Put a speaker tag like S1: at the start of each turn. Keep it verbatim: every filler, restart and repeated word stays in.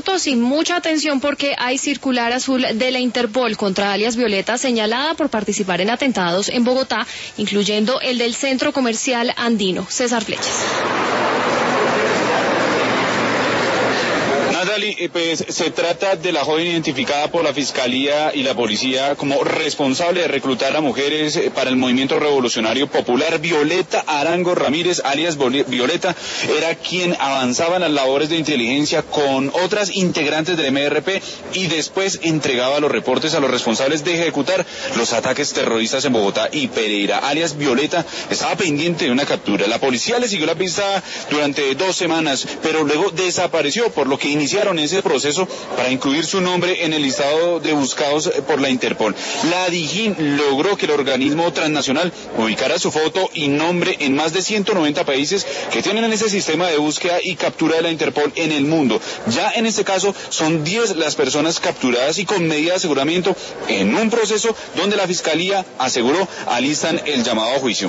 S1: minutos y mucha atención porque hay circular azul de la Interpol contra alias Violeta, señalada por participar en atentados en Bogotá, incluyendo el del Centro Comercial Andino. César Flechas.
S2: Natalie, pues se trata de la joven identificada por la Fiscalía y la Policía como responsable de reclutar a mujeres para el Movimiento Revolucionario Popular. Violeta Arango Ramírez, alias Violeta, era quien avanzaba en las labores de inteligencia con otras integrantes del M R P y después entregaba los reportes a los responsables de ejecutar los ataques terroristas en Bogotá y Pereira. Alias Violeta estaba pendiente de una captura. La policía le siguió la pista durante dos semanas, pero luego desapareció, por lo que iniciaron ese proceso para incluir su nombre en el listado de buscados por la Interpol. La DIJÍN logró que el organismo transnacional ubicara su foto y nombre en más de ciento noventa países que tienen ese sistema de búsqueda y captura de la Interpol en el mundo. Ya en este caso son diez las personas capturadas y con medida de aseguramiento en un proceso donde la Fiscalía aseguró alistan el llamado a juicio.